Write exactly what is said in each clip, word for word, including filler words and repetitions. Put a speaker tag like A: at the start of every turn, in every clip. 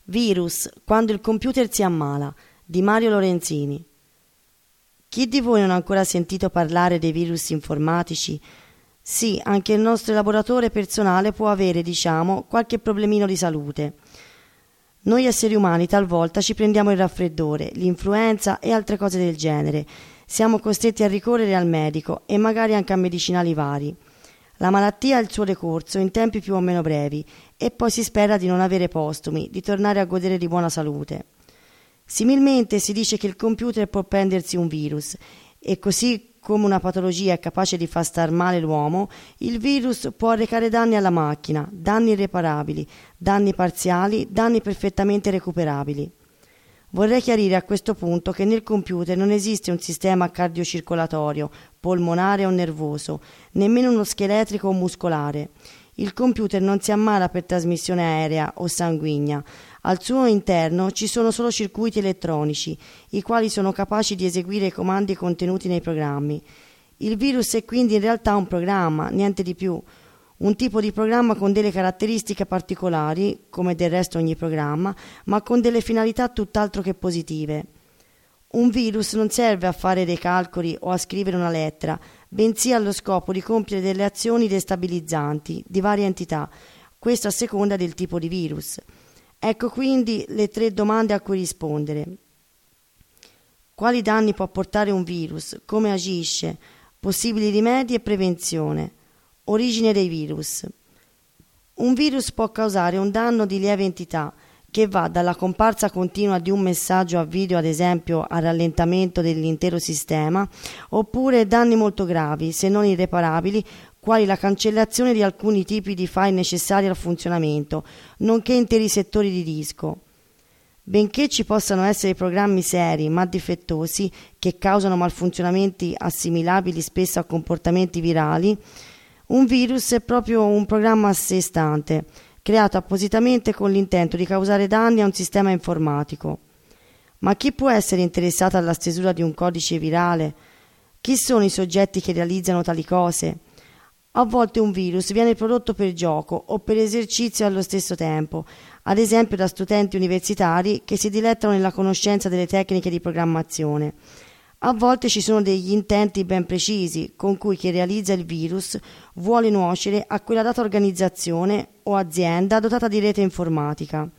A: Virus, quando il computer si ammala, di Mario Lorenzini. Chi di voi non ha ancora sentito parlare dei virus informatici? Sì, anche il nostro elaboratore personale può avere, diciamo, qualche problemino di salute. Noi esseri umani talvolta ci prendiamo il raffreddore, l'influenza e altre cose del genere. Siamo costretti a ricorrere al medico e magari anche a medicinali vari. La malattia ha il suo decorso in tempi più o meno brevi e poi si spera di non avere postumi, di tornare a godere di buona salute. Similmente si dice che il computer può prendersi un virus e così come una patologia è capace di far star male l'uomo, il virus può arrecare danni alla macchina, danni irreparabili, danni parziali, danni perfettamente recuperabili. Vorrei chiarire a questo punto che nel computer non esiste un sistema cardiocircolatorio, polmonare o nervoso, nemmeno uno scheletrico o muscolare. Il computer non si ammala per trasmissione aerea o sanguigna. Al suo interno ci sono solo circuiti elettronici, i quali sono capaci di eseguire i comandi contenuti nei programmi. Il virus è quindi in realtà un programma, niente di più. Un tipo di programma con delle caratteristiche particolari, come del resto ogni programma, ma con delle finalità tutt'altro che positive. Un virus non serve a fare dei calcoli o a scrivere una lettera, bensì allo scopo di compiere delle azioni destabilizzanti di varie entità, questo a seconda del tipo di virus. Ecco quindi le tre domande a cui rispondere. Quali danni può portare un virus? Come agisce? Possibili rimedi e prevenzione. Origine dei virus. Un virus può causare un danno di lieve entità, che va dalla comparsa continua di un messaggio a video, ad esempio, al rallentamento dell'intero sistema, oppure danni molto gravi, se non irreparabili, quali la cancellazione di alcuni tipi di file necessari al funzionamento, nonché interi settori di disco. Benché ci possano essere programmi seri ma difettosi che causano malfunzionamenti assimilabili spesso a comportamenti virali, un virus è proprio un programma a sé stante, creato appositamente con l'intento di causare danni a un sistema informatico. Ma chi può essere interessato alla stesura di un codice virale? Chi sono i soggetti che realizzano tali cose? A volte un virus viene prodotto per gioco o per esercizio allo stesso tempo, ad esempio da studenti universitari che si dilettano nella conoscenza delle tecniche di programmazione. A volte ci sono degli intenti ben precisi con cui chi realizza il virus vuole nuocere a quella data organizzazione o azienda dotata di rete informatica.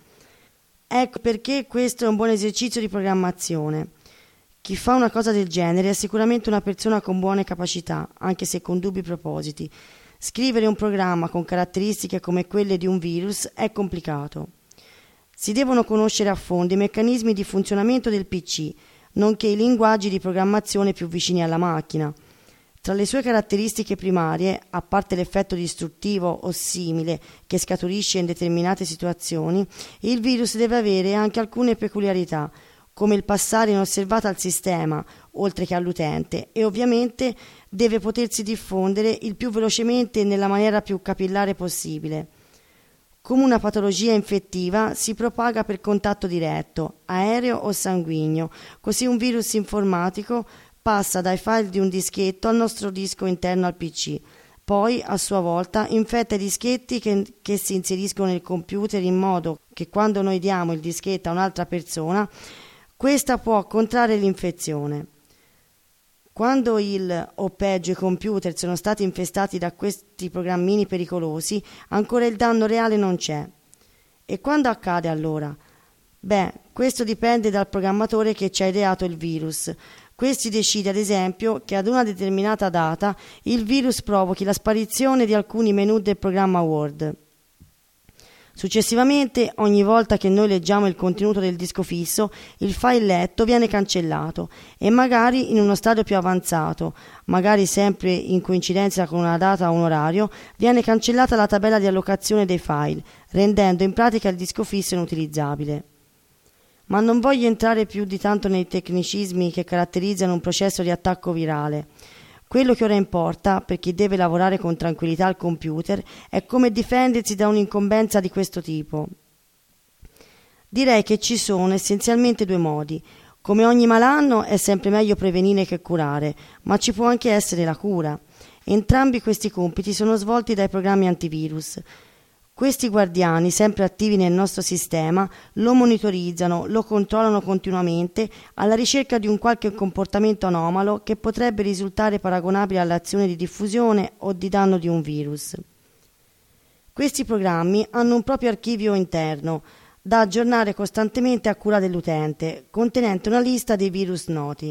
A: Ecco perché questo è un buon esercizio di programmazione. Chi fa una cosa del genere è sicuramente una persona con buone capacità, anche se con dubbi propositi. Scrivere un programma con caratteristiche come quelle di un virus è complicato. Si devono conoscere a fondo i meccanismi di funzionamento del P C, nonché i linguaggi di programmazione più vicini alla macchina. Tra le sue caratteristiche primarie, a parte l'effetto distruttivo o simile che scaturisce in determinate situazioni, il virus deve avere anche alcune peculiarità, come il passare inosservato al sistema, oltre che all'utente, e ovviamente deve potersi diffondere il più velocemente e nella maniera più capillare possibile. Come una patologia infettiva si propaga per contatto diretto, aereo o sanguigno, così un virus informatico passa dai file di un dischetto al nostro disco interno al P C, poi a sua volta infetta i dischetti che, che si inseriscono nel computer in modo che quando noi diamo il dischetto a un'altra persona, questa può contrarre l'infezione. Quando il, o peggio i computer sono stati infestati da questi programmini pericolosi, ancora il danno reale non c'è. E quando accade allora? Beh, questo dipende dal programmatore che ci ha ideato il virus. Questi decide ad esempio che ad una determinata data il virus provochi la sparizione di alcuni menu del programma Word. Successivamente, ogni volta che noi leggiamo il contenuto del disco fisso, il file letto viene cancellato e magari in uno stadio più avanzato, magari sempre in coincidenza con una data o un orario, viene cancellata la tabella di allocazione dei file, rendendo in pratica il disco fisso inutilizzabile. Ma non voglio entrare più di tanto nei tecnicismi che caratterizzano un processo di attacco virale. Quello che ora importa, per chi deve lavorare con tranquillità al computer, è come difendersi da un'incombenza di questo tipo. Direi che ci sono essenzialmente due modi. Come ogni malanno è sempre meglio prevenire che curare, ma ci può anche essere la cura. Entrambi questi compiti sono svolti dai programmi antivirus. Questi guardiani, sempre attivi nel nostro sistema, lo monitorizzano, lo controllano continuamente alla ricerca di un qualche comportamento anomalo che potrebbe risultare paragonabile all'azione di diffusione o di danno di un virus. Questi programmi hanno un proprio archivio interno, da aggiornare costantemente a cura dell'utente, contenente una lista dei virus noti.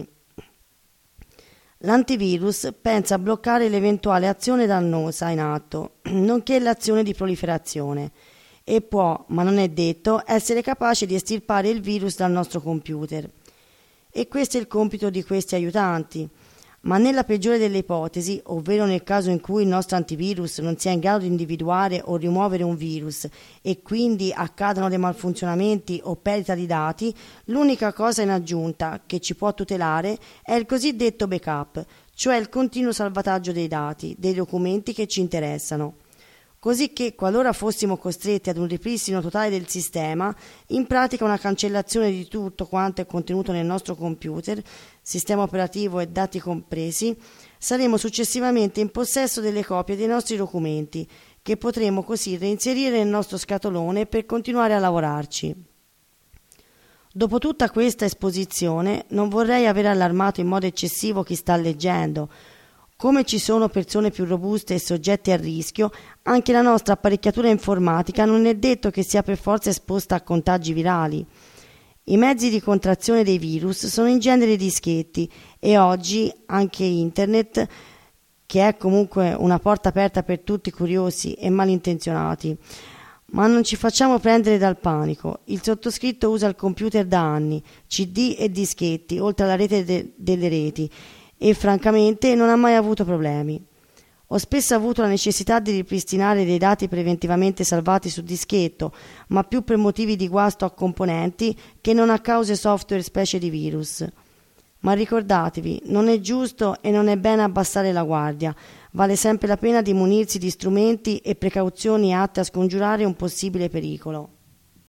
A: L'antivirus pensa a bloccare l'eventuale azione dannosa in atto, nonché l'azione di proliferazione, e può, ma non è detto, essere capace di estirpare il virus dal nostro computer. E questo è il compito di questi aiutanti. Ma nella peggiore delle ipotesi, ovvero nel caso in cui il nostro antivirus non sia in grado di individuare o rimuovere un virus e quindi accadano dei malfunzionamenti o perdita di dati, l'unica cosa in aggiunta che ci può tutelare è il cosiddetto backup, cioè il continuo salvataggio dei dati, dei documenti che ci interessano. Così che, qualora fossimo costretti ad un ripristino totale del sistema, in pratica una cancellazione di tutto quanto è contenuto nel nostro computer, sistema operativo e dati compresi, saremo successivamente in possesso delle copie dei nostri documenti, che potremo così reinserire nel nostro scatolone per continuare a lavorarci. Dopo tutta questa esposizione, non vorrei aver allarmato in modo eccessivo chi sta leggendo. Come ci sono persone più robuste e soggette a rischio, anche la nostra apparecchiatura informatica non è detto che sia per forza esposta a contagi virali. I mezzi di contrazione dei virus sono in genere dischetti e oggi anche Internet, che è comunque una porta aperta per tutti curiosi e malintenzionati. Ma non ci facciamo prendere dal panico. Il sottoscritto usa il computer da anni, C D e dischetti, oltre alla rete de- delle reti, e francamente non ha mai avuto problemi. Ho spesso avuto la necessità di ripristinare dei dati preventivamente salvati su dischetto, ma più per motivi di guasto a componenti che non a cause software specie di virus. Ma ricordatevi, non è giusto e non è bene abbassare la guardia. Vale sempre la pena di munirsi di strumenti e precauzioni atte a scongiurare un possibile pericolo.